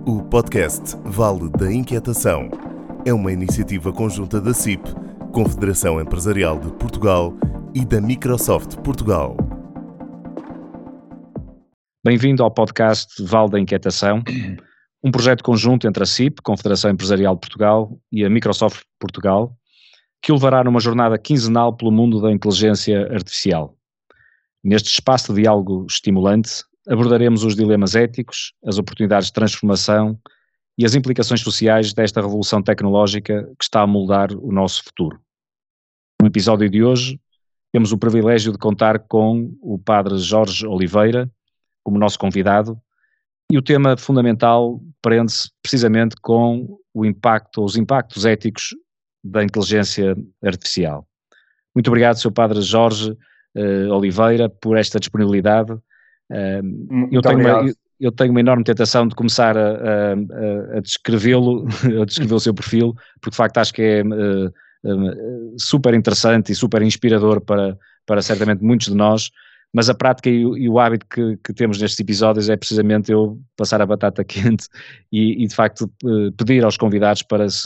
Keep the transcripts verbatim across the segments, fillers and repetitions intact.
O podcast Vale da Inquietação é uma iniciativa conjunta da C I P, Confederação Empresarial de Portugal, e da Microsoft Portugal. Bem-vindo ao podcast Vale da Inquietação, um projeto conjunto entre a C I P, Confederação Empresarial de Portugal, e a Microsoft Portugal, que o levará numa jornada quinzenal pelo mundo da inteligência artificial. Neste espaço de diálogo estimulante, abordaremos os dilemas éticos, as oportunidades de transformação e as implicações sociais desta revolução tecnológica que está a moldar o nosso futuro. No episódio de hoje, temos o privilégio de contar com o Padre Jorge Oliveira como nosso convidado, e o tema fundamental prende-se precisamente com o impacto, os impactos éticos da inteligência artificial. Muito obrigado, senhor Padre Jorge uh, Oliveira, por esta disponibilidade. Uh, eu, tenho uma, eu, eu tenho uma enorme tentação de começar a, a, a descrevê-lo, a descrever o seu perfil, porque de facto acho que é uh, uh, super interessante e super inspirador para, para certamente muitos de nós, mas a prática e o, e o hábito que, que temos nestes episódios é precisamente eu passar a batata quente e, e de facto uh, pedir aos convidados para se,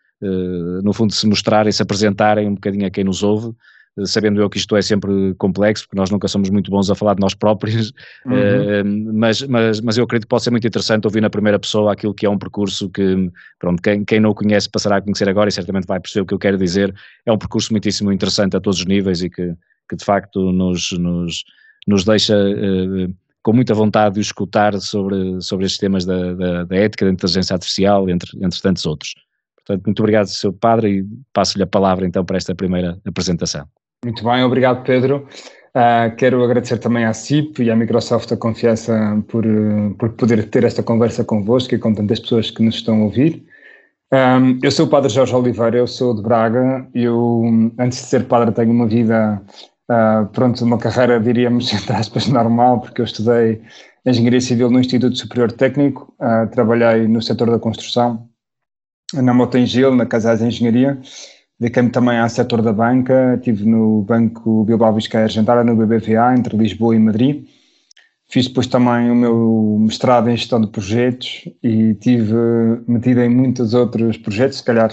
uh, no fundo, se mostrarem, se apresentarem um bocadinho a quem nos ouve, sabendo eu que isto é sempre complexo, porque nós nunca somos muito bons a falar de nós próprios, uhum. uh, mas, mas, mas eu acredito que pode ser muito interessante ouvir na primeira pessoa aquilo que é um percurso que, pronto, quem, quem não o conhece passará a conhecer agora e certamente vai perceber o que eu quero dizer. É um percurso muitíssimo interessante a todos os níveis e que, que de facto nos, nos, nos deixa uh, com muita vontade de escutar sobre, sobre estes temas da, da, da ética, da inteligência artificial, entre, entre tantos outros. Portanto, muito obrigado, senhor Padre, e passo-lhe a palavra então para esta primeira apresentação. Muito bem, obrigado, Pedro. Uh, quero agradecer também à C I P e à Microsoft a confiança por, por poder ter esta conversa convosco e com tantas pessoas que nos estão a ouvir. Um, eu sou o Padre Jorge Oliveira, eu sou de Braga. Eu, antes de ser padre, tenho uma vida, uh, pronto, uma carreira, diríamos, entre aspas, normal, porque eu estudei Engenharia Civil no Instituto Superior Técnico, uh, trabalhei no setor da construção, na Motengil, na Casais de Engenharia. Dediquei-me também ao setor da banca, estive no Banco Bilbao Vizcaya Argentina, no B B V A, entre Lisboa e Madrid. Fiz depois também o meu mestrado em gestão de projetos e estive metido em muitos outros projetos, se calhar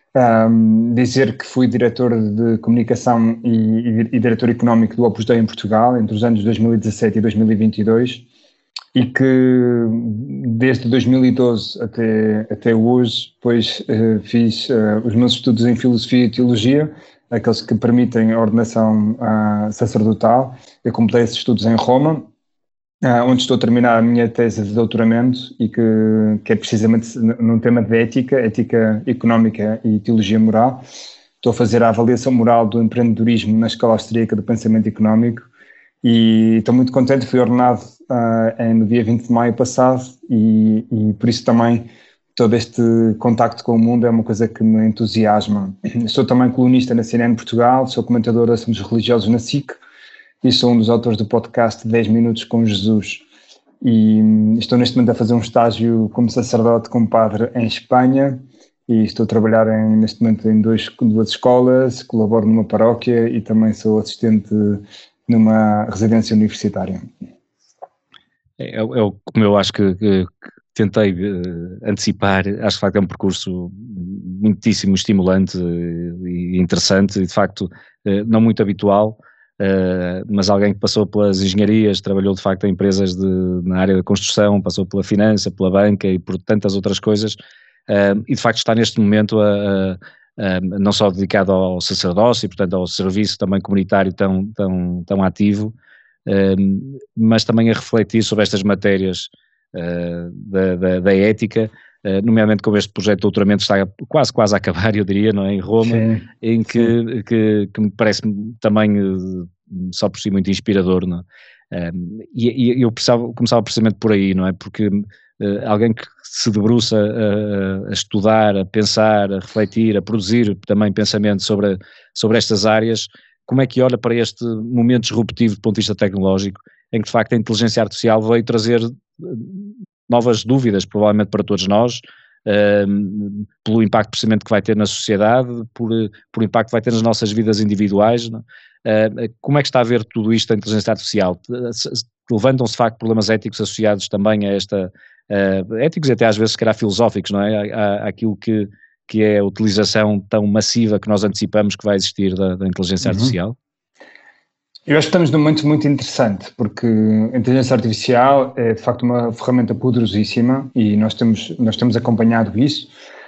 um, dizer que fui diretor de comunicação e, e, e diretor económico do Opus Dei em Portugal, entre os anos dois mil e dezassete e dois mil e vinte e dois, e que desde dois mil e doze até, até hoje, depois uh, fiz uh, os meus estudos em Filosofia e Teologia, aqueles que permitem a ordenação uh, sacerdotal. Eu completei esses estudos em Roma, uh, onde estou a terminar a minha tese de doutoramento e que, que é precisamente num tema de ética, ética económica e teologia moral. Estou a fazer a avaliação moral do empreendedorismo na Escola Austríaca do Pensamento Económico e estou muito contente, fui ordenado Uh, no dia vinte de maio passado e, e por isso também todo este contacto com o mundo é uma coisa que me entusiasma. Sou também colunista na C N N Portugal, sou comentador de assuntos religiosos na S I C e sou um dos autores do podcast dez minutos com Jesus. E estou neste momento a fazer um estágio como sacerdote, como padre em Espanha e estou a trabalhar em, neste momento em dois, duas escolas, colaboro numa paróquia e também sou assistente numa residência universitária. É, é, é como eu acho que, que, que tentei uh, antecipar, acho que de facto é um percurso muitíssimo estimulante e interessante e de facto uh, não muito habitual, uh, mas alguém que passou pelas engenharias, trabalhou de facto em empresas de, na área da construção, passou pela finança, pela banca e por tantas outras coisas uh, e de facto está neste momento a, a, a, não só dedicado ao sacerdócio e portanto ao serviço também comunitário tão, tão, tão ativo, Uh, mas também a refletir sobre estas matérias uh, da, da, da ética, uh, nomeadamente como este projeto de doutoramento está quase, quase a acabar, eu diria, não é? Em Roma, sim, em que, que, que me parece também uh, só por si muito inspirador, não é? Uh, e, e eu precisava, começava precisamente por aí, não é? Porque uh, alguém que se debruça a, a estudar, a pensar, a refletir, a produzir também pensamento sobre, sobre estas áreas, como é que olha para este momento disruptivo do ponto de vista tecnológico, em que de facto a inteligência artificial veio trazer novas dúvidas, provavelmente para todos nós, um, pelo impacto precisamente que vai ter na sociedade, por, por impacto que vai ter nas nossas vidas individuais, não? Uh, como é que está a ver tudo isto da inteligência artificial? Levantam-se de facto problemas éticos associados também a esta, uh, éticos e até às vezes se calhar filosóficos, não é? Há, há aquilo que, que é a utilização tão massiva que nós antecipamos que vai existir da, da inteligência Uhum. artificial? Eu acho que estamos num momento muito interessante, porque a inteligência artificial é de facto uma ferramenta poderosíssima e nós temos, nós temos acompanhado isso.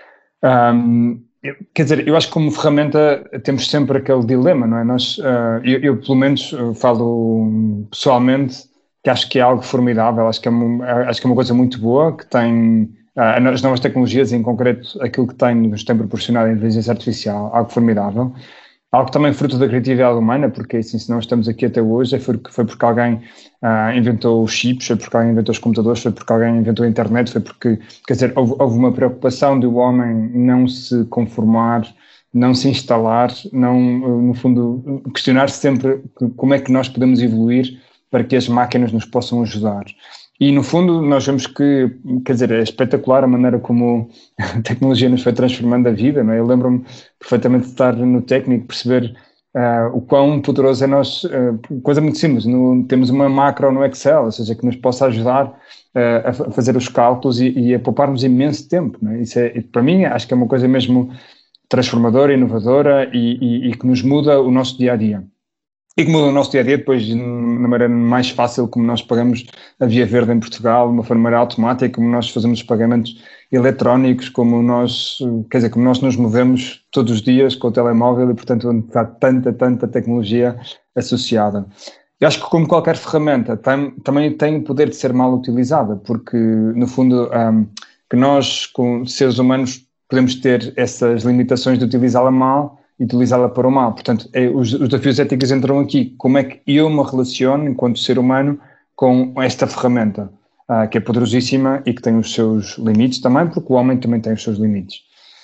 Um, eu, quer dizer, eu acho que como ferramenta temos sempre aquele dilema, não é? Nós, uh, eu, eu, pelo menos, falo pessoalmente que acho que é algo formidável, acho que é uma, acho que é uma coisa muito boa, que tem uh, as novas tecnologias, em concreto aquilo que tem, nos tem proporcionado a inteligência artificial, algo formidável. Algo também fruto da criatividade humana, porque assim, se nós estamos aqui até hoje, foi porque, foi porque alguém uh, inventou os chips, foi porque alguém inventou os computadores, foi porque alguém inventou a internet, foi porque, quer dizer, houve, houve uma preocupação do homem não se conformar, não se instalar, não, no fundo, questionar sempre como é que nós podemos evoluir para que as máquinas nos possam ajudar. E, no fundo, nós vemos que, quer dizer, é espetacular a maneira como a tecnologia nos foi transformando a vida, não é? Eu lembro-me perfeitamente de estar no técnico, perceber uh, o quão poderoso é nós, uh, coisa muito simples, no, temos uma macro no Excel, ou seja, que nos possa ajudar uh, a fazer os cálculos e, e a pouparmos imenso tempo, não é? Isso é, para mim, acho que é uma coisa mesmo transformadora, inovadora e, e, e que nos muda o nosso dia-a-dia. E que muda o nosso dia-a-dia depois, na maneira mais fácil como nós pagamos a Via Verde em Portugal, de uma maneira automática, como nós fazemos os pagamentos eletrónicos, como nós, quer dizer, como nós nos movemos todos os dias com o telemóvel e, portanto, onde está tanta, tanta tecnologia associada. Eu acho que, como qualquer ferramenta, tem, também tem o poder de ser mal utilizada, porque, no fundo, um, que nós, como seres humanos, podemos ter essas limitações de utilizá-la mal e utilizá-la para o mal. Portanto, é, os, os desafios éticos entram aqui. Como é que eu me relaciono, enquanto ser humano, com esta ferramenta, uh, que é poderosíssima e que tem os seus limites também, porque o homem também tem os seus limites.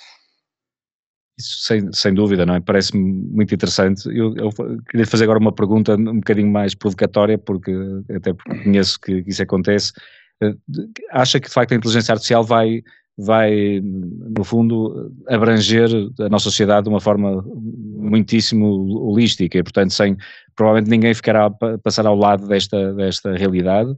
Isso sem, sem dúvida, não é? Parece-me muito interessante. Eu, eu queria fazer agora uma pergunta um bocadinho mais provocatória, porque, até porque conheço que isso acontece. Uh, acha que, de facto, a inteligência artificial vai... vai, no fundo, abranger a nossa sociedade de uma forma muitíssimo holística e, portanto, sem, provavelmente ninguém ficará a passar ao lado desta, desta realidade.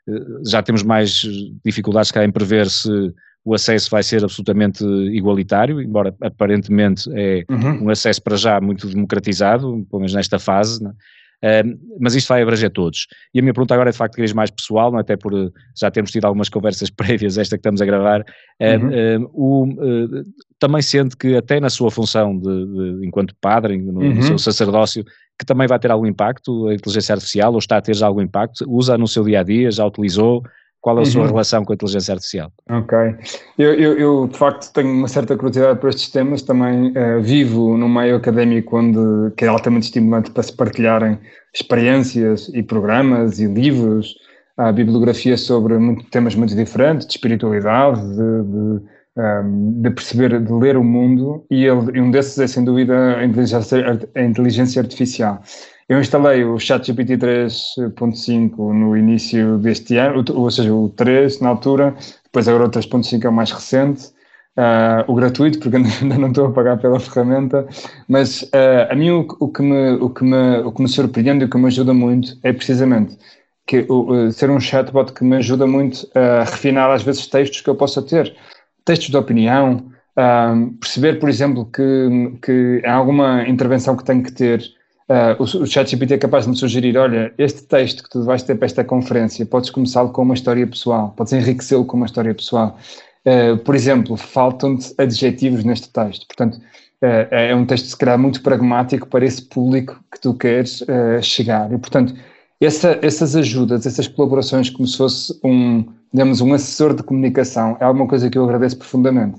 Já temos mais dificuldades cá em prever se o acesso vai ser absolutamente igualitário, embora aparentemente é uhum. um acesso para já muito democratizado, pelo menos nesta fase, não é? Uh, mas isto vai abranger todos. E a minha pergunta agora é de facto mais pessoal, não é? Até por já termos tido algumas conversas prévias, esta que estamos a gravar. Uh, uhum. uh, o, uh, também sente que até na sua função de, de, enquanto padre, no, uhum. no seu sacerdócio, que também vai ter algum impacto a inteligência artificial, ou está a ter já algum impacto? Usa no seu dia-a-dia, já utilizou? Qual é a sua uhum. relação com a inteligência artificial? Ok. Eu, eu, eu, de facto, tenho uma certa curiosidade por estes temas. Também uh, vivo num meio académico onde, que é altamente estimulante para se partilharem experiências e programas e livros, a bibliografia sobre muito, temas muito diferentes, de espiritualidade, de, de, um, de perceber, de ler o mundo, e, ele, e um desses é, sem dúvida, a inteligência, a inteligência artificial. Eu instalei o ChatGPT três ponto cinco no início deste ano, ou seja, o três na altura, depois agora o três ponto cinco é o mais recente, uh, o gratuito, porque ainda não estou a pagar pela ferramenta, mas uh, a mim o, o, que me, o, que me, o que me surpreende e o que me ajuda muito é precisamente que, o, uh, ser um chatbot que me ajuda muito a refinar às vezes textos que eu possa ter, textos de opinião, uh, perceber, por exemplo, que, que há alguma intervenção que tenho que ter. Uh, o, o ChatGPT é capaz de me sugerir, olha, este texto que tu vais ter para esta conferência, podes começá-lo com uma história pessoal, podes enriquecê-lo com uma história pessoal. Uh, por exemplo, faltam-te adjetivos neste texto. Portanto, uh, é um texto, se calhar, muito pragmático para esse público que tu queres uh, chegar. E, portanto, essa, essas ajudas, essas colaborações, como se fosse um, digamos, um assessor de comunicação, é alguma coisa que eu agradeço profundamente.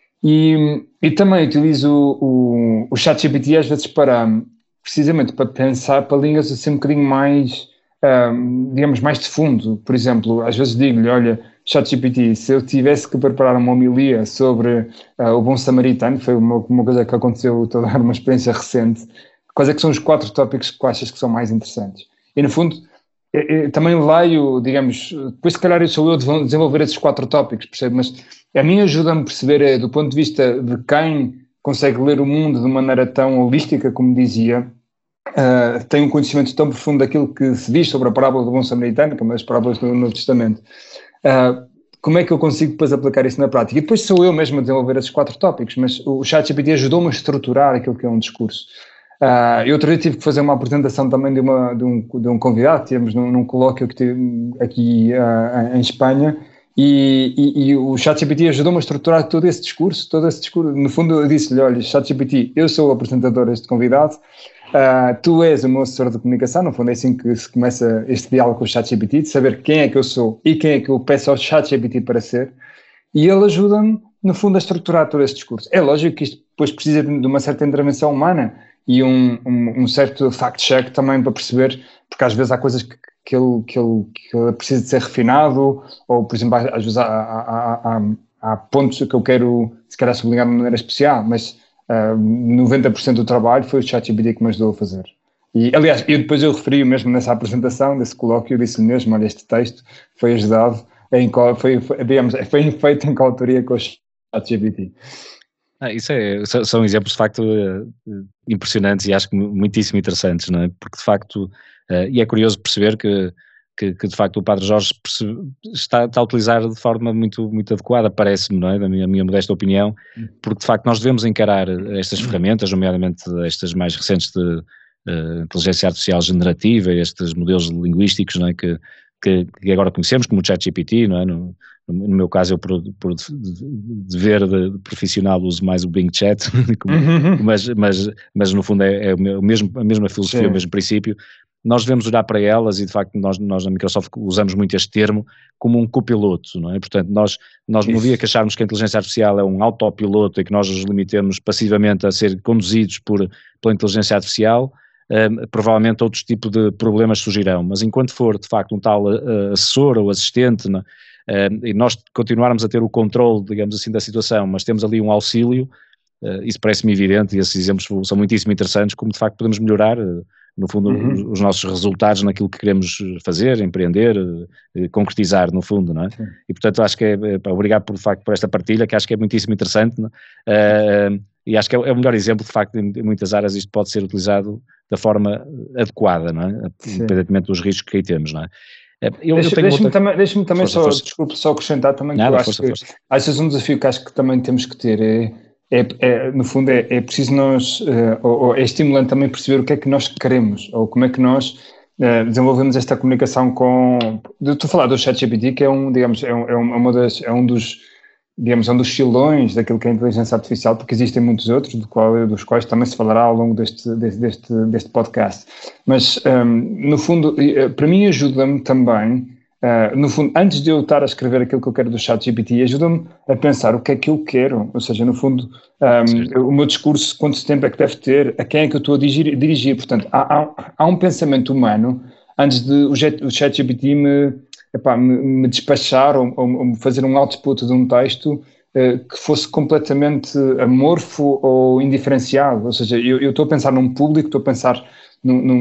E, e também utilizo o, o, o ChatGPT às vezes para... precisamente para pensar para línguas assim um bocadinho mais, um, digamos, mais de fundo. Por exemplo, às vezes digo-lhe, olha, ChatGPT, se eu tivesse que preparar uma homilia sobre uh, o bom samaritano, foi uma, uma coisa que aconteceu, estou a dar uma experiência recente, quais é que são os quatro tópicos que achas que são mais interessantes? E, no fundo, eu, eu também leio, digamos, depois se calhar sou eu de desenvolver esses quatro tópicos, percebe? Mas a mim ajuda-me a perceber, é, do ponto de vista de quem consegue ler o mundo de maneira tão holística, como dizia, Uh, tem um conhecimento tão profundo daquilo que se diz sobre a parábola do bom samaritano, que é uma das parábolas do Novo Testamento, uh, como é que eu consigo depois aplicar isso na prática? E depois sou eu mesmo a desenvolver esses quatro tópicos, mas o ChatGPT ajudou-me a estruturar aquilo que é um discurso. Uh, eu outro dia tive que fazer uma apresentação também de, uma, de, um, de um convidado, tivemos num, num colóquio que tive aqui uh, em Espanha, e, e, e o ChatGPT ajudou-me a estruturar todo esse discurso, todo esse discurso. No fundo eu disse-lhe, olha, ChatGPT, eu sou o apresentador deste convidado, uh, tu és o meu assessor de comunicação, no fundo é assim que se começa este diálogo com o ChatGPT, de saber quem é que eu sou e quem é que eu peço ao ChatGPT para ser, e ele ajuda-me, no fundo, a estruturar todo esse discurso. É lógico que isto depois precisa de uma certa intervenção humana, e um, um, um certo fact-check também para perceber, porque às vezes há coisas que, que, ele, que, ele, que ele precisa de ser refinado, ou, por exemplo, às vezes há, há, há, há pontos que eu quero, se calhar, sublinhar de maneira especial, mas uh, noventa por cento do trabalho foi o ChatGPT que me ajudou a fazer. E, aliás, eu depois eu referi mesmo nessa apresentação, desse colóquio, eu disse mesmo, olha, este texto foi ajudado, em, foi, foi, digamos, foi feito em coautoria com o ChatGPT. Ah, isso é, são exemplos de facto impressionantes e acho que muitíssimo interessantes, não é? Porque de facto, uh, e é curioso perceber que, que, que de facto o Padre Jorge percebe, está, está a utilizar de forma muito, muito adequada, parece-me, não é? Da minha, minha modesta opinião, porque de facto nós devemos encarar estas ferramentas, nomeadamente estas mais recentes de uh, inteligência artificial generativa, estes modelos linguísticos, não é? Que, que, que agora conhecemos como o ChatGPT, não é? No, No meu caso, eu por, por dever de, de profissional uso mais o Bing Chat, como, uhum. mas, mas, mas no fundo é, é o mesmo, a mesma filosofia, Sim. o mesmo princípio. Nós devemos olhar para elas e de facto nós, nós na Microsoft usamos muito este termo como um copiloto, não é? Portanto, nós, nós no dia que acharmos que a inteligência artificial é um autopiloto e que nós nos limitemos passivamente a ser conduzidos por, pela inteligência artificial, um, provavelmente outros tipos de problemas surgirão, mas enquanto for de facto um tal uh, assessor ou assistente, não é? Uh, e nós continuarmos a ter o controle, digamos assim, da situação, mas temos ali um auxílio, uh, isso parece-me evidente e esses exemplos são muitíssimo interessantes, como de facto podemos melhorar, uh, no fundo, uhum. os, os nossos resultados naquilo que queremos fazer, empreender, uh, concretizar, no fundo, não é? Sim. E portanto acho que é, é, obrigado por, de facto por esta partilha, que acho que é muitíssimo interessante, não é? Uh, e acho que é, é o melhor exemplo, de facto, em, em muitas áreas isto pode ser utilizado da forma adequada, não é? Independentemente dos riscos que aí temos, não é? Eu, Deixa, eu Deixa-me outra... também, deixa também força, só, força. desculpe, só acrescentar também, Nada, que eu força, acho que força. Acho um desafio que acho que também temos que ter, é, é, é no fundo é, é preciso nós, uh, ou, ou é estimulante também perceber o que é que nós queremos, ou como é que nós uh, desenvolvemos esta comunicação com, estou a falar do ChatGPT, que é um, digamos, é um, é uma das, é um dos, digamos, é um dos filões daquilo que é a inteligência artificial, porque existem muitos outros, do qual, dos quais também se falará ao longo deste, deste, deste, deste podcast. Mas, um, no fundo, para mim ajuda-me também, uh, no fundo, antes de eu estar a escrever aquilo que eu quero do ChatGPT, ajuda-me a pensar o que é que eu quero, ou seja, no fundo, um, o meu discurso, quanto tempo é que deve ter, a quem é que eu estou a dirigir, dirigir. Portanto, há, há, há um pensamento humano antes de o, o ChatGPT me... Epá, me, me despachar ou, ou, ou fazer um output de um texto eh, que fosse completamente amorfo ou indiferenciado. Ou seja, eu, eu estou a pensar num público, estou a pensar num, num,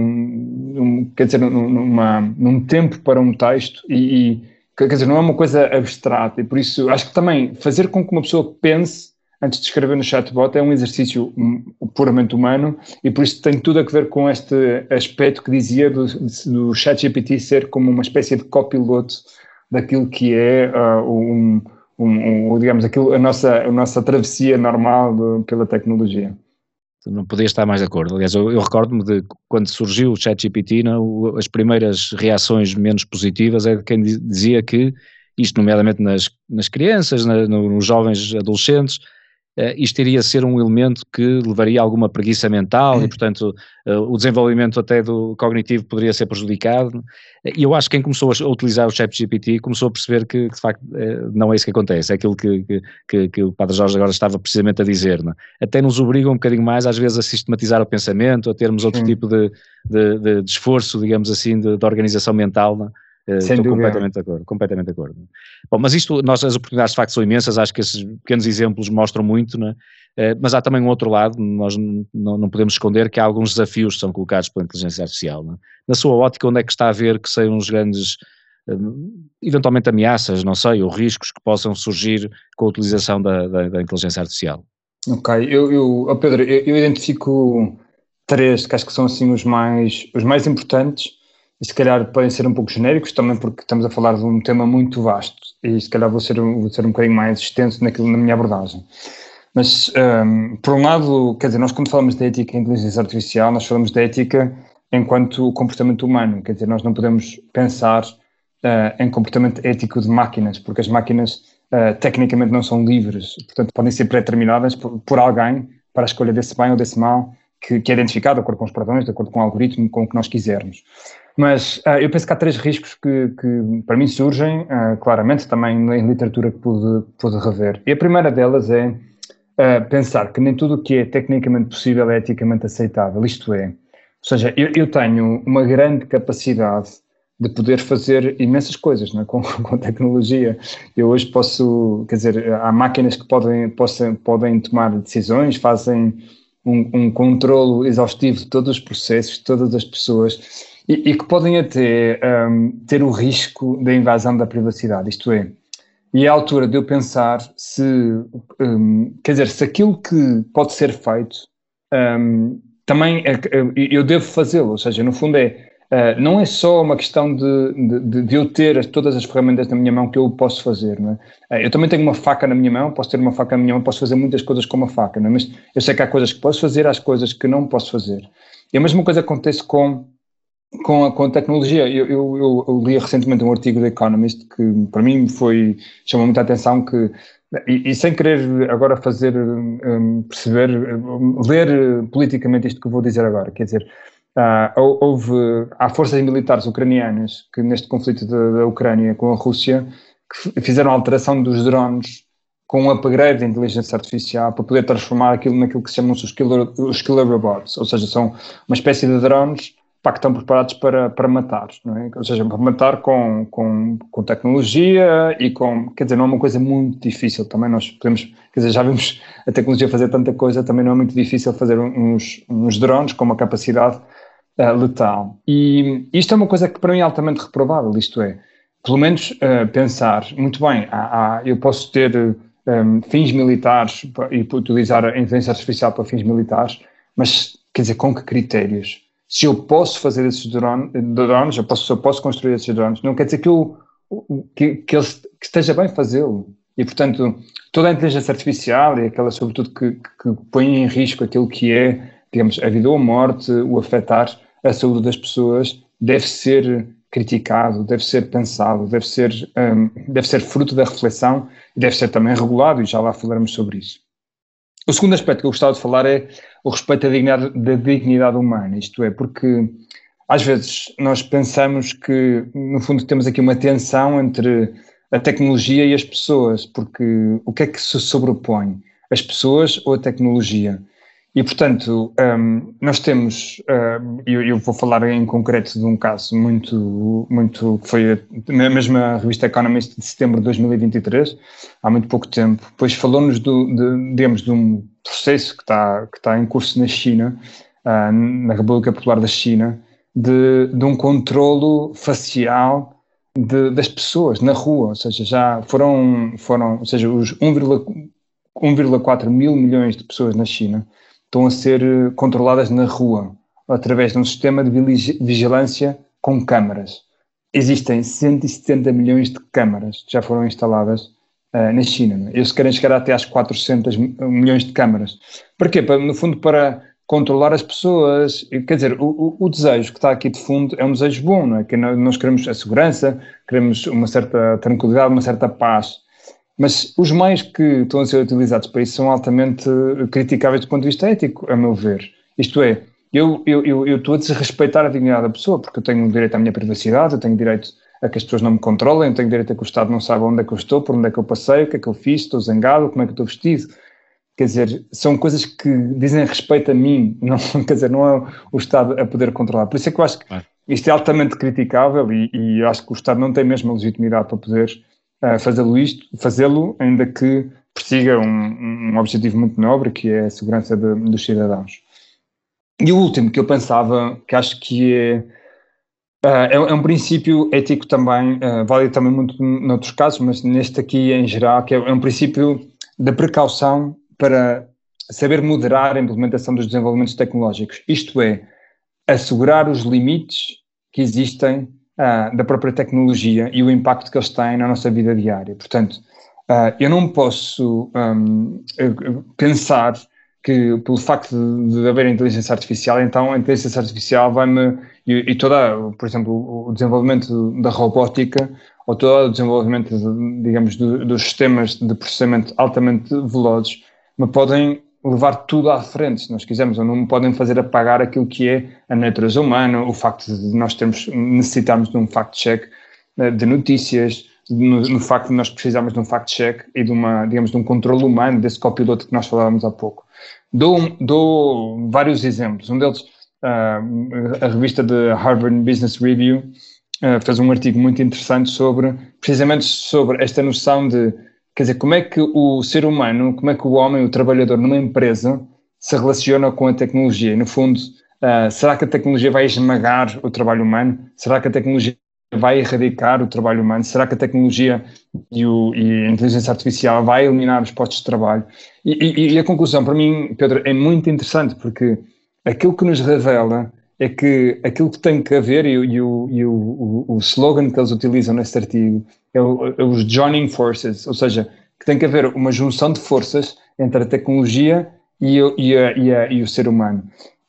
num, num, quer dizer, num, numa, num tempo para um texto e, e, quer dizer, não é uma coisa abstrata, e por isso acho que também fazer com que uma pessoa pense antes de escrever no chatbot é um exercício puramente humano, e por isso tem tudo a ver com este aspecto que dizia do, do ChatGPT ser como uma espécie de copiloto daquilo que é uh, um, um, um, digamos, aquilo, a, nossa, a nossa travessia normal de, pela tecnologia. Não podia estar mais de acordo. Aliás, eu, eu recordo-me de quando surgiu o ChatGPT, não, as primeiras reações menos positivas é de quem dizia que isto, nomeadamente nas, nas crianças, na, nos jovens adolescentes, Uh, isto iria ser um elemento que levaria a alguma preguiça mental e, portanto, uh, o desenvolvimento até do cognitivo poderia ser prejudicado. E eu acho que quem começou a utilizar o ChatGPT começou a perceber que, de facto, uh, não é isso que acontece, é aquilo que, que, que o Padre Jorge agora estava precisamente a dizer, não? Até nos obriga um bocadinho mais, às vezes, a sistematizar o pensamento, a termos outro Sim. tipo de, de, de, de esforço, digamos assim, de, de organização mental, não? Uh, estou dúvida. completamente de acordo, completamente de acordo. Bom, mas isto, nós, as oportunidades de facto são imensas, acho que esses pequenos exemplos mostram muito, né? Uh, mas há também um outro lado, nós não, não podemos esconder que há alguns desafios que são colocados pela inteligência artificial, né? Na sua ótica, onde é que está a ver que sejam os grandes, uh, eventualmente ameaças, não sei, ou riscos que possam surgir com a utilização da, da, da inteligência artificial? Ok, eu, eu oh Pedro, eu, eu identifico três que acho que são assim os mais, os mais importantes. E se calhar podem ser um pouco genéricos também, porque estamos a falar de um tema muito vasto. e se calhar vou ser, vou ser um bocadinho mais extenso naquilo, na minha abordagem. Mas, um, por um lado, quer dizer, nós quando falamos de ética e inteligência artificial, nós falamos de ética enquanto comportamento humano, quer dizer, nós não podemos pensar uh, em comportamento ético de máquinas, porque as máquinas uh, tecnicamente não são livres, portanto podem ser pré-determinadas por, por alguém para a escolha desse bem ou desse mal, que, que é identificado de acordo com os padrões, de acordo com o algoritmo, com o que nós quisermos. Mas uh, eu penso que há três riscos que, que para mim surgem, uh, claramente, também em literatura que pude, pude rever. E a primeira delas é uh, pensar que nem tudo o que é tecnicamente possível é eticamente aceitável, isto é, ou seja, eu, eu tenho uma grande capacidade de poder fazer imensas coisas, não é? com, com tecnologia. Eu hoje posso, quer dizer, há máquinas que podem, possam, podem tomar decisões, fazem um, um controlo exaustivo de todos os processos, de todas as pessoas, e, e que podem até um, ter o risco da invasão da privacidade, isto é, e é a altura de eu pensar se, um, quer dizer, se aquilo que pode ser feito um, também é, eu devo fazê-lo, ou seja, no fundo é, uh, não é só uma questão de, de, de eu ter todas as ferramentas na minha mão que eu posso fazer, não é? Uh, eu também tenho uma faca na minha mão, posso ter uma faca na minha mão, posso fazer muitas coisas com uma faca, não é? Mas eu sei que há coisas que posso fazer, há coisas que não posso fazer. E a mesma coisa acontece com, com, a, com a tecnologia. Eu, eu, eu, eu li recentemente um artigo da Economist que para mim foi, chamou muita atenção que E, e sem querer agora fazer, um, perceber, um, ler politicamente isto que vou dizer agora, quer dizer, uh, houve, há forças militares ucranianas que neste conflito da, da Ucrânia com a Rússia que fizeram a alteração dos drones com um upgrade de inteligência artificial para poder transformar aquilo naquilo que se chamam os killer, os killer robots, ou seja, são uma espécie de drones pá, que estão preparados para, para matar, não é? Ou seja, para matar com, com, com tecnologia e com, quer dizer, não é uma coisa muito difícil, também nós podemos, quer dizer, já vimos a tecnologia fazer tanta coisa, também não é muito difícil fazer uns, uns drones com uma capacidade uh, letal. E isto é uma coisa que para mim é altamente reprovável, isto é, pelo menos uh, pensar, muito bem, há, há, eu posso ter um, fins militares e utilizar a inteligência artificial para fins militares, mas, quer dizer, com que critérios? Se eu posso fazer esses drones, eu posso, eu posso construir esses drones, não quer dizer que, eu, que, que, ele, que esteja bem fazê-lo. E, portanto, toda a inteligência artificial e aquela, sobretudo, que, que põe em risco aquilo que é, digamos, a vida ou a morte, o afetar a saúde das pessoas, deve ser criticado, deve ser pensado, deve ser, um, deve ser fruto da reflexão e deve ser também regulado, e já lá falaremos sobre isso. O segundo aspecto que eu gostava de falar é o respeito à dignidade, da dignidade humana, isto é, porque às vezes nós pensamos que, no fundo, temos aqui uma tensão entre a tecnologia e as pessoas, porque o que é que se sobrepõe? As pessoas ou a tecnologia? E, portanto, um, nós temos, um, eu, eu vou falar em concreto de um caso muito, muito, que foi a mesma revista Economist de setembro de dois mil e vinte e três, há muito pouco tempo, pois falou-nos do, de, digamos, de um processo que está, que está em curso na China, uh, na República Popular da China, de, de um controlo facial de, das pessoas na rua, ou seja, já foram, foram ou seja, os um vírgula quatro mil milhões de pessoas na China estão a ser controladas na rua, através de um sistema de vigilância com câmaras. Existem cento e setenta milhões de câmaras que já foram instaladas uh, na China. Eles querem chegar até às quatrocentos milhões de câmaras. Para quê? Para, no fundo, para controlar as pessoas. Quer dizer, o, o, o desejo que está aqui de fundo é um desejo bom, não é? Que nós queremos a segurança, queremos uma certa tranquilidade, uma certa paz. Mas os meios que estão a ser utilizados para isso são altamente criticáveis do ponto de vista ético, a meu ver. Isto é, eu, eu, eu, eu estou a desrespeitar a dignidade da pessoa, porque eu tenho direito à minha privacidade, eu tenho direito a que as pessoas não me controlem, eu tenho direito a que o Estado não saiba onde é que eu estou, por onde é que eu passei, o que é que eu fiz, estou zangado, como é que eu estou vestido. Quer dizer, são coisas que dizem respeito a mim, não, quer dizer, não é o Estado a poder controlar. Por isso é que eu acho que isto é altamente criticável e, e acho que o Estado não tem mesmo a legitimidade para poder Uh, fazê-lo isto, fazê-lo, ainda que persiga um, um objetivo muito nobre, que é a segurança de, dos cidadãos. E o último que eu pensava, que acho que é, uh, é, é um princípio ético também, uh, válido também muito noutros casos, mas neste aqui em geral, que é, é um princípio da precaução para saber moderar a implementação dos desenvolvimentos tecnológicos. Isto é, assegurar os limites que existem uh, da própria tecnologia e o impacto que eles têm na nossa vida diária. Portanto, uh, eu não posso um, pensar que pelo facto de, de haver inteligência artificial, então a inteligência artificial vai-me, e, e toda, por exemplo, o desenvolvimento da robótica, ou todo o desenvolvimento, de, digamos, do, dos sistemas de processamento altamente velozes, me podem levar tudo à frente, se nós quisermos, ou não me podem fazer apagar aquilo que é a natureza humana, o facto de nós termos, necessitarmos de um fact-check de notícias, no, no facto de nós precisarmos de um fact-check e de uma, digamos, de um controle humano, desse copiloto que nós falávamos há pouco. Dou, dou vários exemplos. Um deles, uh, a revista de Harvard Business Review uh, fez um artigo muito interessante sobre, precisamente sobre esta noção de, quer dizer, como é que o ser humano, como é que o homem, o trabalhador numa empresa se relaciona com a tecnologia. E, no fundo, uh, será que a tecnologia vai esmagar o trabalho humano? Será que a tecnologia vai erradicar o trabalho humano? Será que a tecnologia e, o, e a inteligência artificial vai eliminar os postos de trabalho? E, e, e a conclusão, para mim, Pedro, é muito interessante, porque aquilo que nos revela é que aquilo que tem que haver, e, e, o, e o, o slogan que eles utilizam neste artigo, é, o, é os joining forces, ou seja, que tem que haver uma junção de forças entre a tecnologia e, e, a, e, a, e o ser humano.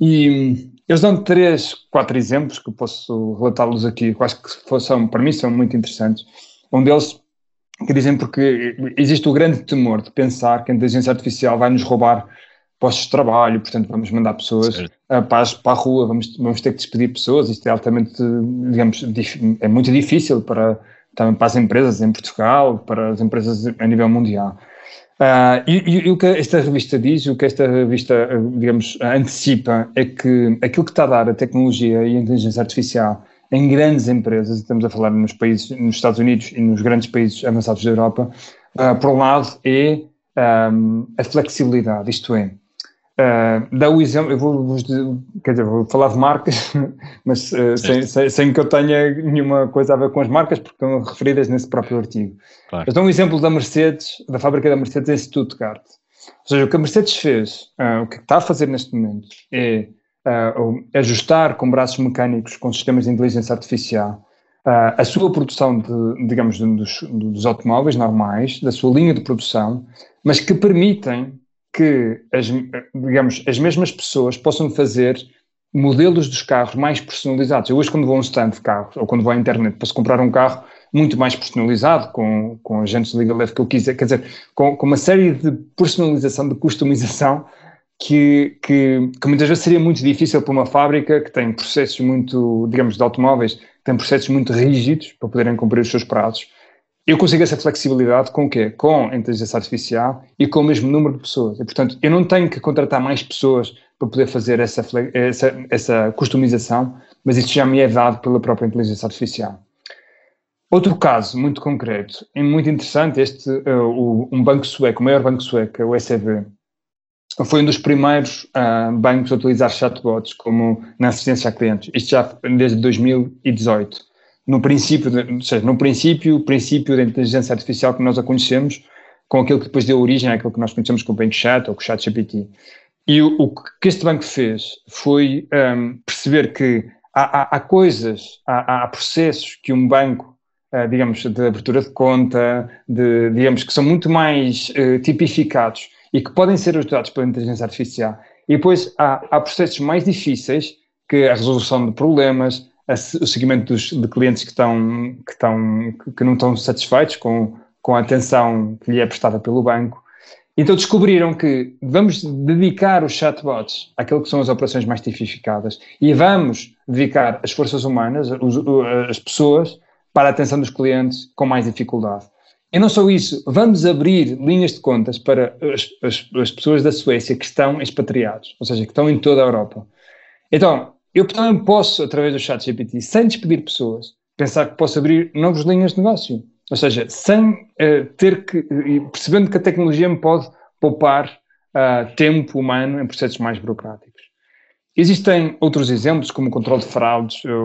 E eles dão três, quatro exemplos que eu posso relatá-los aqui, que eu acho que são, para mim são muito interessantes. Um deles que dizem porque existe o grande temor de pensar que a inteligência artificial vai nos roubar postos de trabalho, portanto vamos mandar pessoas uh, para, para a rua, vamos, vamos ter que despedir pessoas. Isto é altamente, digamos, é muito difícil para, também para as empresas em Portugal, para as empresas a nível mundial. Uh, e, e, e o que esta revista diz, o que esta revista, digamos, antecipa é que aquilo que está a dar a tecnologia e a inteligência artificial em grandes empresas, estamos a falar nos países, nos Estados Unidos e nos grandes países avançados da Europa, uh, por um lado é um, a flexibilidade, isto é, uh, dá o exemplo, eu vou, vou, quer dizer, vou falar de marcas, mas uh, sem, sem, sem que eu tenha nenhuma coisa a ver com as marcas, porque estão referidas nesse próprio artigo. Claro. Eu dou um exemplo da Mercedes, da fábrica da Mercedes em Stuttgart. Ou seja, o que a Mercedes fez, uh, o que está a fazer neste momento é uh, ajustar com braços mecânicos, com sistemas de inteligência artificial, uh, a sua produção, de, digamos, dos, dos automóveis normais, da sua linha de produção, mas que permitem que, as, digamos, as mesmas pessoas possam fazer modelos dos carros mais personalizados. Eu hoje, quando vou a um stand de carros, ou quando vou à internet, posso comprar um carro muito mais personalizado, com, com agentes de legal leve que eu quiser, quer dizer, com, com uma série de personalização, de customização, que, que, que muitas vezes seria muito difícil para uma fábrica que tem processos muito, digamos, de automóveis, que tem processos muito rígidos para poderem cumprir os seus prazos. Eu consigo essa flexibilidade com o quê? Com a inteligência artificial e com o mesmo número de pessoas. E, portanto, eu não tenho que contratar mais pessoas para poder fazer essa, essa, essa customização, mas isso já me é dado pela própria inteligência artificial. Outro caso muito concreto e muito interessante, este, uh, o, um banco sueco, o maior banco sueco, o S E B, foi um dos primeiros uh, bancos a utilizar chatbots como na assistência a clientes. Isto já desde dois mil e dezoito. No princípio, de, ou seja, no princípio, o princípio da inteligência artificial que nós a conhecemos, com aquilo que depois deu origem àquilo que nós conhecemos como Bank Chat ou com o ChatGPT. E o, o que este banco fez foi um, perceber que há, há, há coisas, há, há processos que um banco, Uh, digamos, de abertura de conta, de, digamos, que são muito mais uh, tipificados e que podem ser ajudados pela inteligência artificial. E depois há, há processos mais difíceis, que a resolução de problemas, a, o seguimento dos, de clientes que, estão, que, estão, que não estão satisfeitos com, com a atenção que lhe é prestada pelo banco. Então descobriram que vamos dedicar os chatbots àquilo que são as operações mais tipificadas e vamos dedicar as forças humanas, os, as pessoas, para a atenção dos clientes com mais dificuldade. E não só isso, vamos abrir linhas de contas para as, as, as pessoas da Suécia que estão expatriados, ou seja, que estão em toda a Europa. Então, eu também posso, através do ChatGPT, sem despedir pessoas, pensar que posso abrir novas linhas de negócio. Ou seja, sem uh, ter que, uh, percebendo que a tecnologia me pode poupar uh, tempo humano em processos mais burocráticos. Existem outros exemplos, como o controle de fraudes, o,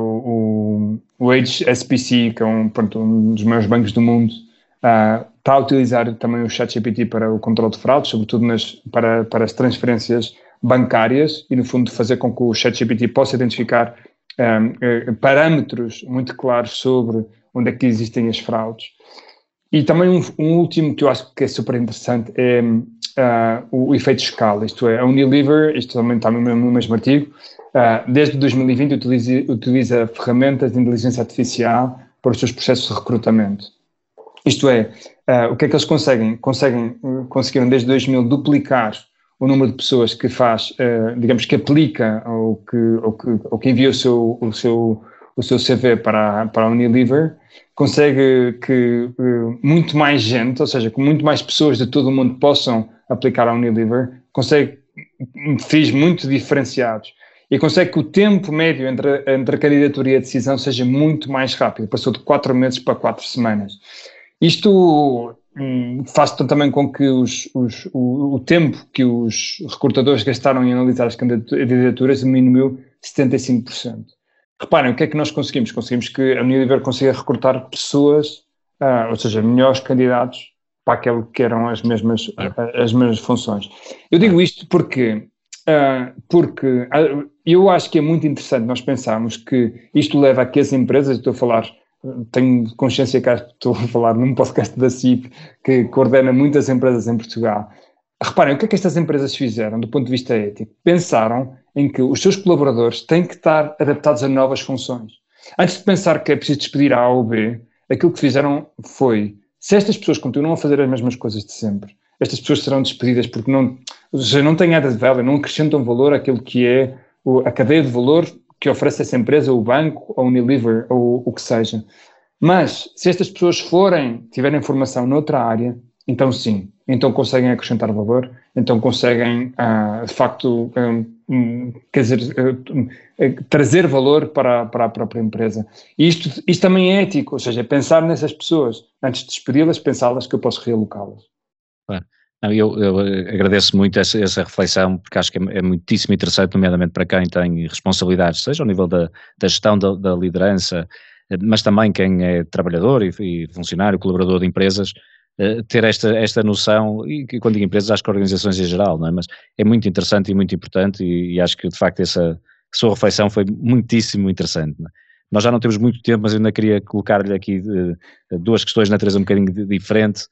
o, o H S B C, que é um, pronto, um dos maiores bancos do mundo, uh, está a utilizar também o ChatGPT para o controle de fraudes, sobretudo nas, para, para as transferências bancárias e, no fundo, fazer com que o ChatGPT possa identificar um, parâmetros muito claros sobre onde é que existem as fraudes. E também um, um último que eu acho que é super interessante é uh, o, o efeito escala, isto é, a Unilever, isto também está no mesmo, no mesmo artigo, uh, desde dois mil e vinte utiliza, utiliza ferramentas de inteligência artificial para os seus processos de recrutamento. Isto é, uh, o que é que eles conseguem? Conseguem, uh, conseguiram desde dois mil duplicar o número de pessoas que faz, uh, digamos, que aplica ou que, ou que, ou que envia o seu, o seu, o seu C V para, para a Unilever, consegue que uh, muito mais gente, ou seja, que muito mais pessoas de todo o mundo possam aplicar a Unilever, consegue fins muito diferenciados e consegue que o tempo médio entre, entre a candidatura e a decisão seja muito mais rápido, passou de quatro meses para quatro semanas. Isto hum, faz também com que os, os, o, o tempo que os recrutadores gastaram em analisar as candidaturas diminuiu setenta e cinco por cento. Reparem, o que é que nós conseguimos? Conseguimos que a Unilever consiga recrutar pessoas, ah, ou seja, melhores candidatos para aquilo que eram as mesmas, é. as mesmas funções. Eu digo isto porque, ah, porque ah, eu acho que é muito interessante nós pensarmos que isto leva a que as empresas, estou a falar, tenho consciência que estou a falar num podcast da C I P que coordena muitas empresas em Portugal. Reparem, o que é que estas empresas fizeram do ponto de vista ético? Pensaram em que os seus colaboradores têm que estar adaptados a novas funções. Antes de pensar que é preciso despedir a A ou B, aquilo que fizeram foi, se estas pessoas continuam a fazer as mesmas coisas de sempre, estas pessoas serão despedidas porque não, ou seja, não têm added value, não acrescentam valor àquilo que é a cadeia de valor que oferece essa empresa, o banco, a Unilever, ou o que seja. Mas, se estas pessoas forem, tiverem formação noutra área, então sim, então conseguem acrescentar valor, então conseguem, uh, de facto, um, quer dizer, uh, uh, trazer valor para, para a própria empresa. E isto, isto também é ético, ou seja, pensar nessas pessoas, antes de despedi-las, pensá-las que eu posso realocá-las. Claro. Não, eu, eu agradeço muito essa, essa reflexão, porque acho que é, é muitíssimo interessante, nomeadamente para quem tem responsabilidades, seja ao nível da, da gestão da, da liderança, mas também quem é trabalhador e, e funcionário, colaborador de empresas, ter esta, esta noção, e quando digo empresas, acho que organizações em geral, não é? Mas é muito interessante e muito importante, e, e acho que de facto essa sua reflexão foi muitíssimo interessante, não é? Nós já não temos muito tempo, mas eu ainda queria colocar-lhe aqui uh, duas questões de natureza um bocadinho diferente,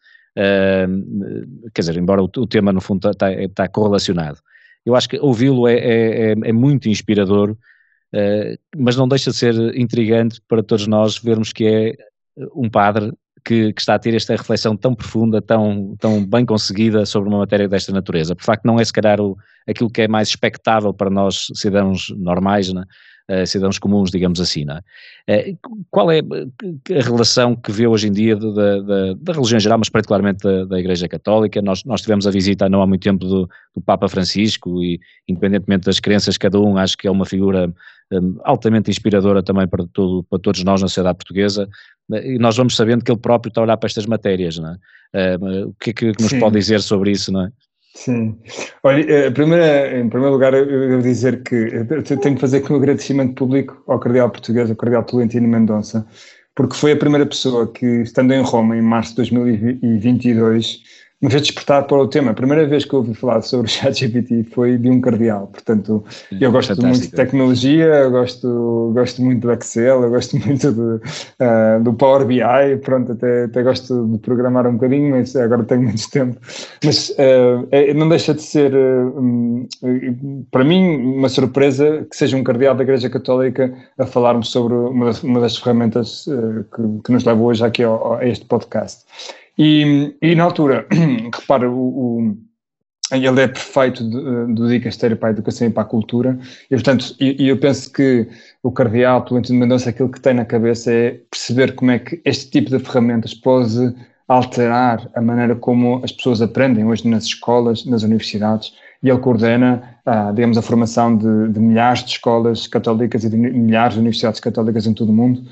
uh, quer dizer, embora o, o tema no fundo está, está correlacionado. Eu acho que ouvi-lo é, é, é muito inspirador, uh, mas não deixa de ser intrigante para todos nós vermos que é um padre Que, que está a ter esta reflexão tão profunda, tão, tão bem conseguida sobre uma matéria desta natureza. Por facto, não é se calhar o, aquilo que é mais expectável para nós, cidadãos normais, né? uh, cidadãos comuns, digamos assim. Né? Uh, qual é a relação que vê hoje em dia da, da, da religião em geral, mas particularmente da, da Igreja Católica? Nós, nós tivemos a visita não há muito tempo do, do Papa Francisco e, independentemente das crenças de cada um, acho que é uma figura um, altamente inspiradora também para, todo, para todos nós na sociedade portuguesa. E nós vamos sabendo que ele próprio está a olhar para estas matérias, não é? Uh, o que é que nos Sim. pode dizer sobre isso, não é? Sim. Olha, primeira, em primeiro lugar, eu devo dizer que eu tenho que fazer aqui um agradecimento público ao cardeal português, ao cardeal Tolentino Mendonça, porque foi a primeira pessoa que, estando em Roma em março de dois mil e vinte e dois, me fez despertar para o tema. A primeira vez que eu ouvi falar sobre o ChatGPT foi de um cardeal. Portanto, eu gosto Fantástico. muito de tecnologia, eu gosto, gosto muito do Excel, eu gosto muito do, uh, do Power B I, pronto, até, até gosto de programar um bocadinho, mas agora tenho muito tempo. Mas uh, é, não deixa de ser, uh, um, para mim, uma surpresa que seja um cardeal da Igreja Católica a falar-me sobre uma das, uma das ferramentas uh, que, que nos leva hoje aqui ao, a este podcast. E, e na altura, repara, o, o, ele é prefeito de, do Dicastério para a Educação e para a Cultura, e portanto, e, e eu penso que o cardeal Tolentino Mendonça, aquilo que tem na cabeça é perceber como é que este tipo de ferramentas pode alterar a maneira como as pessoas aprendem hoje nas escolas, nas universidades, e ele coordena, ah, digamos, a formação de, de milhares de escolas católicas e de milhares de universidades católicas em todo o mundo.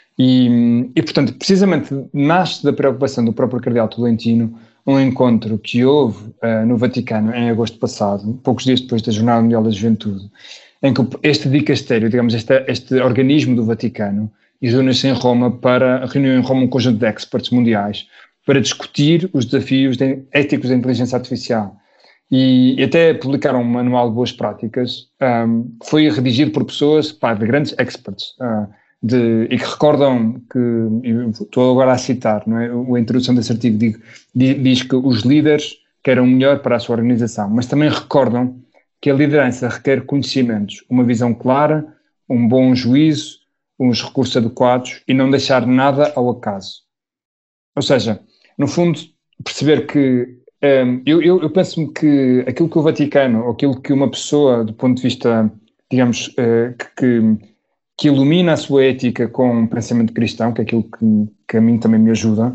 E, e, portanto, precisamente nasce da preocupação do próprio cardeal Tolentino um encontro que houve uh, no Vaticano em agosto passado, poucos dias depois da Jornada Mundial da Juventude, em que este dicastério, digamos, este, este organismo do Vaticano, reúne-se em Roma para, reuniu em Roma um conjunto de experts mundiais para discutir os desafios de, éticos da inteligência artificial. E, e até publicaram um manual de boas práticas um, que foi redigido por pessoas, pá, de grandes experts, uh, de, e que recordam que, estou agora a citar, não é? A introdução desse artigo diz, diz que os líderes querem o melhor para a sua organização, mas também recordam que a liderança requer conhecimentos, uma visão clara, um bom juízo, uns recursos adequados e não deixar nada ao acaso. Ou seja, no fundo, perceber que um, eu, eu, eu penso-me que aquilo que o Vaticano, ou aquilo que uma pessoa, do ponto de vista, digamos, uh, que, que ilumina a sua ética com um pensamento cristão, que é aquilo que, que a mim também me ajuda,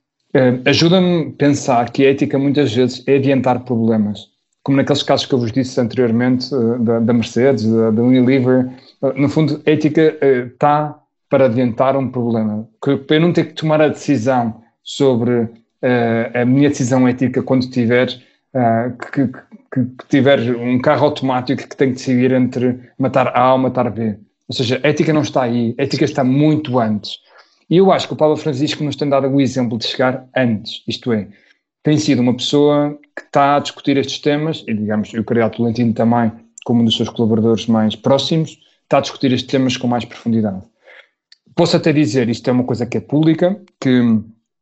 uh, ajuda-me a pensar que a ética muitas vezes é adiantar problemas. Como naqueles casos que eu vos disse anteriormente, uh, da, da Mercedes, da, da Unilever, uh, no fundo, a ética está uh, para adiantar um problema. Que, para eu não ter que tomar a decisão sobre Uh, a minha decisão ética quando tiver, uh, que, que, que tiver um carro automático que tem que decidir entre matar A ou matar B. Ou seja, a ética não está aí, a ética está muito antes. E eu acho que o Papa Francisco nos tem dado o exemplo de chegar antes, isto é, tem sido uma pessoa que está a discutir estes temas, e digamos, o Cardeal Tolentino também, como um dos seus colaboradores mais próximos, está a discutir estes temas com mais profundidade. Posso até dizer, isto é uma coisa que é pública, que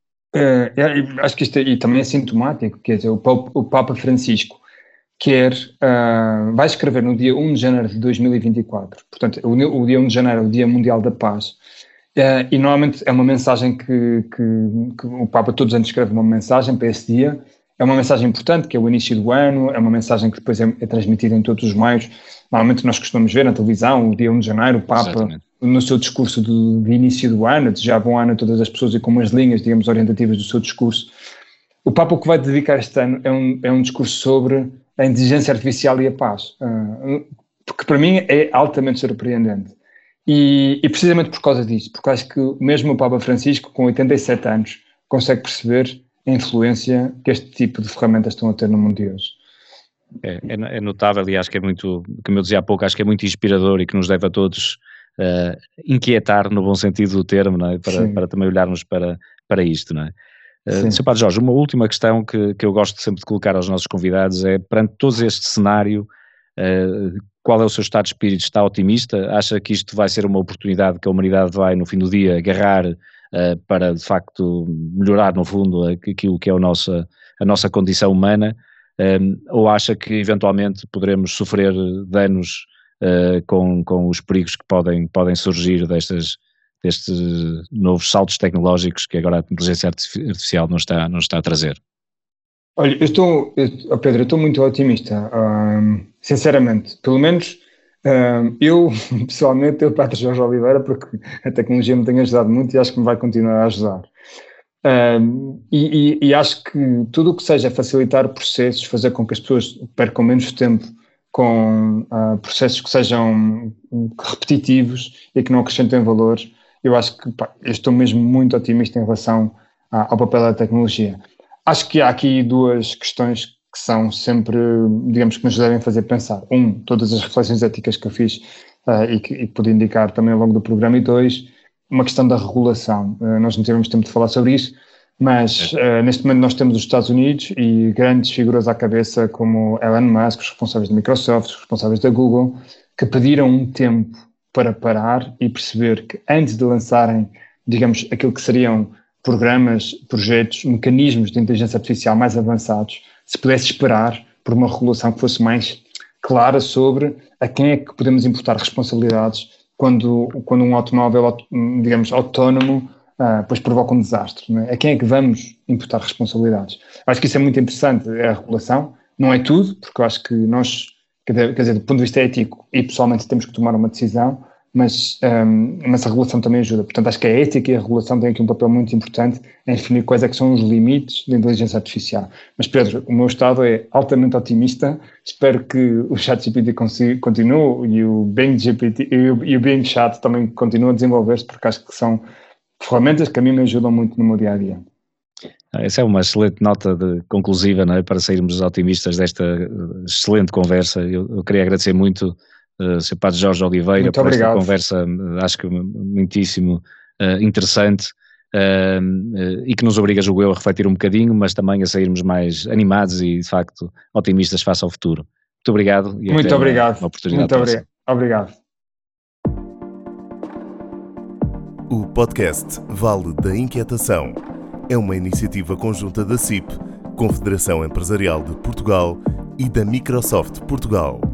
Uh, é, acho que isto é, e também é sintomático, quer dizer, o Papa, o Papa Francisco quer, uh, vai escrever no dia primeiro de janeiro de dois mil e vinte e quatro, portanto, o, o dia primeiro de janeiro é o Dia Mundial da Paz, uh, e normalmente é uma mensagem que, que, que o Papa todos os anos escreve uma mensagem para esse dia, é uma mensagem importante, que é o início do ano, é uma mensagem que depois é, é transmitida em todos os meios, normalmente nós costumamos ver na televisão, o dia primeiro de janeiro, o Papa... Exatamente. No seu discurso de, de início do ano, desejava bom ano a todas as pessoas e com umas linhas, digamos, orientativas do seu discurso. O Papa o que vai dedicar este ano é um, é um discurso sobre a inteligência artificial e a paz, uh, porque para mim é altamente surpreendente. E, e precisamente por causa disso, porque acho que mesmo o Papa Francisco, com oitenta e sete anos, consegue perceber a influência que este tipo de ferramentas estão a ter no mundo de hoje. É, é notável e acho que é muito, como eu dizia há pouco, acho que é muito inspirador e que nos deve a todos Uh, inquietar no bom sentido do termo, não é? para, para também olharmos para, para isto, não é? Uh, senhor Padre Jorge, uma última questão que, que eu gosto sempre de colocar aos nossos convidados é, perante todo este cenário, uh, qual é o seu estado de espírito? Está otimista? Acha que isto vai ser uma oportunidade que a humanidade vai, no fim do dia, agarrar uh, para, de facto, melhorar, no fundo, aquilo que é a nossa, a nossa condição humana? Um, ou acha que, eventualmente, poderemos sofrer danos Uh, com, com os perigos que podem, podem surgir destes, destes novos saltos tecnológicos que agora a inteligência artificial nos está, nos está a trazer? Olha, eu estou, eu, Pedro, eu estou muito otimista, um, sinceramente, pelo menos um, eu, pessoalmente, eu, Padre Jorge Oliveira, porque a tecnologia me tem ajudado muito e acho que me vai continuar a ajudar. Um, e, e, e acho que tudo o que seja facilitar processos, fazer com que as pessoas percam menos tempo com uh, processos que sejam repetitivos e que não acrescentem valor, eu acho que pá, eu estou mesmo muito otimista em relação a, ao papel da tecnologia. Acho que há aqui duas questões que são sempre, digamos, que nos devem fazer pensar. Um, todas as reflexões éticas que eu fiz uh, e que, e que pude indicar também ao longo do programa. E dois, uma questão da regulação. Uh, nós não tivemos tempo de falar sobre isso, mas uh, neste momento nós temos os Estados Unidos e grandes figuras à cabeça como Elon Musk, os responsáveis da Microsoft, os responsáveis da Google, que pediram um tempo para parar e perceber que antes de lançarem, digamos, aquilo que seriam programas, projetos, mecanismos de inteligência artificial mais avançados, se pudesse esperar por uma regulação que fosse mais clara sobre a quem é que podemos imputar responsabilidades quando, quando um automóvel, digamos, autónomo, Uh, depois provoca um desastre, não é? A quem é que vamos imputar responsabilidades? Acho que isso é muito interessante, é a regulação, não é tudo, porque eu acho que nós, quer dizer, do ponto de vista ético e pessoalmente temos que tomar uma decisão, mas, um, mas a regulação também ajuda. Portanto, acho que a ética e a regulação têm aqui um papel muito importante em definir quais é que são os limites da inteligência artificial. Mas Pedro, o meu estado é altamente otimista, espero que o ChatGPT continue e o Bing G P T e o, e o Bing Chat também continuem a desenvolver-se, porque acho que são ferramentas que a mim me ajudam muito no meu dia-a-dia. Essa é uma excelente nota de, conclusiva, não é? Para sairmos otimistas desta excelente conversa. Eu, eu queria agradecer muito uh, senhor Padre Jorge Oliveira muito por obrigado. Esta conversa, acho que muitíssimo uh, interessante, uh, uh, e que nos obriga, julgo eu, a refletir um bocadinho, mas também a sairmos mais animados e, de facto, otimistas face ao futuro. Muito obrigado. E Muito obrigado. Uma oportunidade Muito obri- obrigado. O podcast Vale da Inquietação é uma iniciativa conjunta da C I P, Confederação Empresarial de Portugal, e da Microsoft Portugal.